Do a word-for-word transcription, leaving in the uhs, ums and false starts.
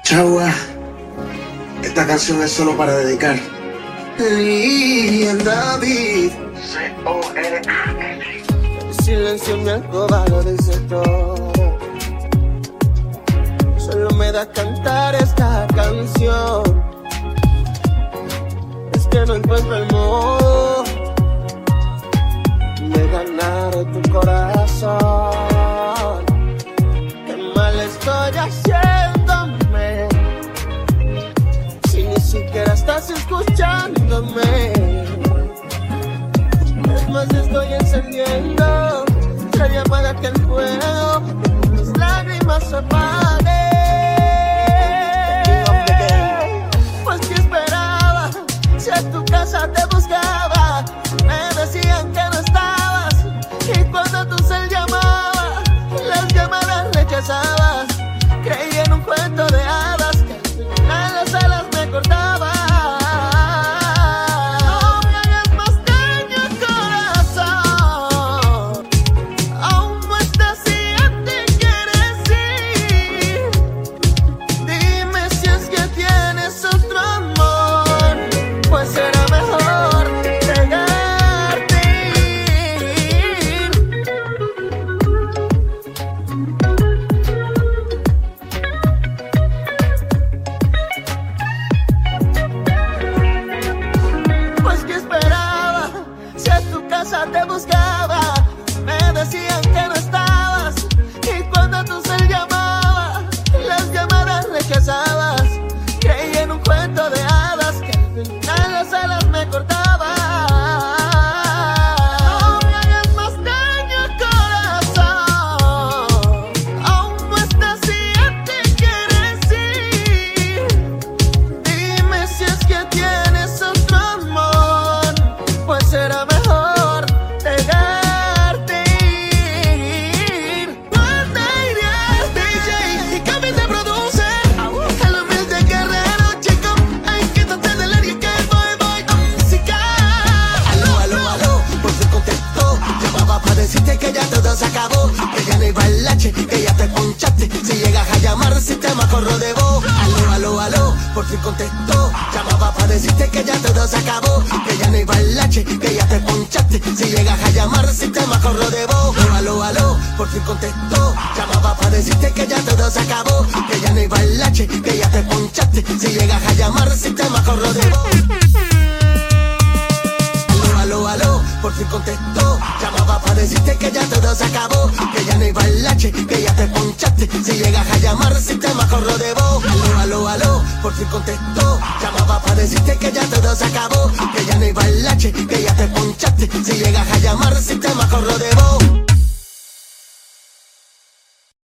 Chagua, esta canción es solo para dedicar. Y en David, C O R A N. El silencio en mi alcoba lo dice todo. Solo me da cantar esta canción. Es que no encuentro el modo de ganar tu corazón. Qué mal estoy haciéndome si ni siquiera estás escuchándome. Es más, estoy encendiendo la llamada que el fuego mis lágrimas se apaguen. Pues que esperaba, si a tu casa te buscaba, me decían que no estabas, y cuando tu cel llamaba, las llamadas rechazabas. Creí en un cuento de hadas que al final las alas me cortaban. Te buscaba, me decían que no estabas, y cuando tu cel llamaba, las llamadas rechazabas. Creí en un cuento de hadas que al final las alas me cortaban. No me hagas más daño, corazón. Aún no estás y ya te quieres ir. Dime si es que tienes otro amor, pues será mejor que ya todo se acabó, que ya no iba el lache, que ya te ponchaste. Si llegas a llamar, el sistema corro de voz. Aló, aló, aló, por fin contestó. Llamaba para decirte que ya todo se acabó, que ya no iba el lache, que ya te ponchaste. Si llegas a llamar, el sistema corro de voz. Aló, aló, aló, por fin contestó. Llamaba para decirte que ya todo se acabó, que ya no iba el lache, que ya te ponchaste. Si llegas a llamar, el sistema corro de voz. Aló, aló, por fin contestó. Llamaba para decirte que ya todo se acabó, que ya no iba el lache, que ya te ponchaste. Si llegas a llamar, el sistema corro de voz. Aló, aló, aló, por fin contestó. Llamaba para decirte que ya todo se acabó, que ya no iba el lache, que ya te ponchaste. Si llegas a llamar, el sistema corro de voz.